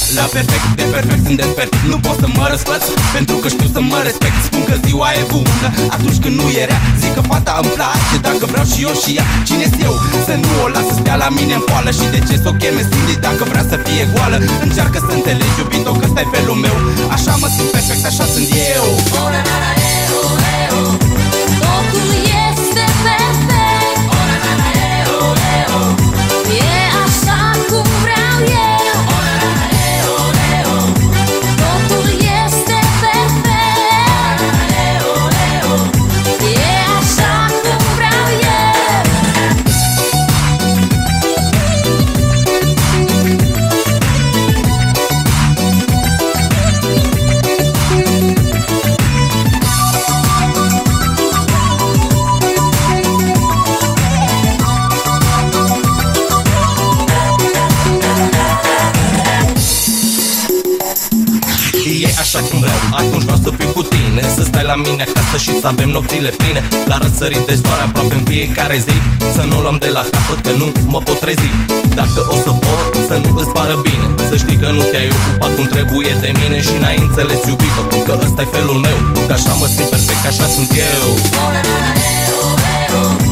La perfect, de perfect sunt despert. Nu pot să mă răsfăț, pentru că știu să mă respect. Spun că ziua e bună atunci când nu e rea. Zic că fata îmi place, dacă vreau și eu și ea. Cine-s eu? Să nu o las să stea la mine în poală. Și de ce s-o cheme Cindy dacă vrea să fie goală? Încearcă să înțelegi, iubito, că ăsta-i felul meu. Așa mă simt perfect, așa sunt eu. Totul este perfect. E așa cum vreau eu. Totul este perfect. E așa cum vreau eu. E așa cum vreau, atunci vreau să fiu cu tine. Să stai la mine acasă și să avem nopțile pline. La răsărit de soare aproape în fiecare zi. Să nu luăm de la capăt că nu mă pot trezi. Dacă o să pot, să nu îți pară bine. Să știi că nu te-ai ocupat cum trebuie de mine. Și n-ai înțeles, iubito, că ăsta-i felul meu. Că așa mă simt perfect, așa sunt eu.